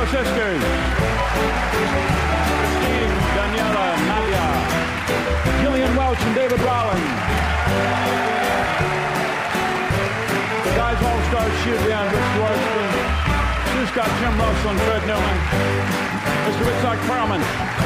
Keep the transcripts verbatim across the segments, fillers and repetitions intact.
sisters. Christine, Daniela, Nadia, Gillian Welch and David Rollins. The guys all-stars, Sheila Dion, Rich Dworsky, Sue Scott, Jim Russell, and Fred Newman. Mister Itzhak Perlman.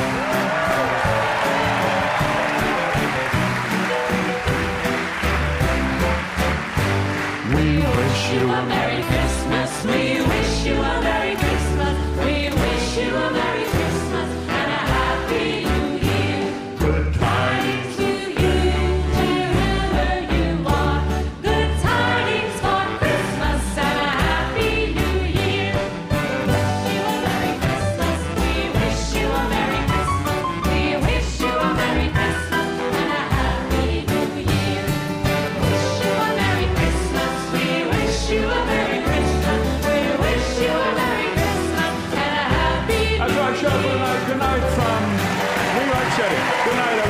We wish you a Merry Christmas. We wish you a Merry Christmas. We wish you a Merry Christmas and a Happy New Year. Good tidings to you, wherever you are. Good tidings for Christmas and a Happy New Year. We wish you a Merry Christmas. We wish you a Merry Christmas. We wish you a Merry Christmas and a Happy New Year. Wish you a Merry Christmas. We wish you a Merry Christmas. We wish you a Merry Christmas and a Happy New Year. That's our show for tonight. Good night from New York City. Good night, everyone.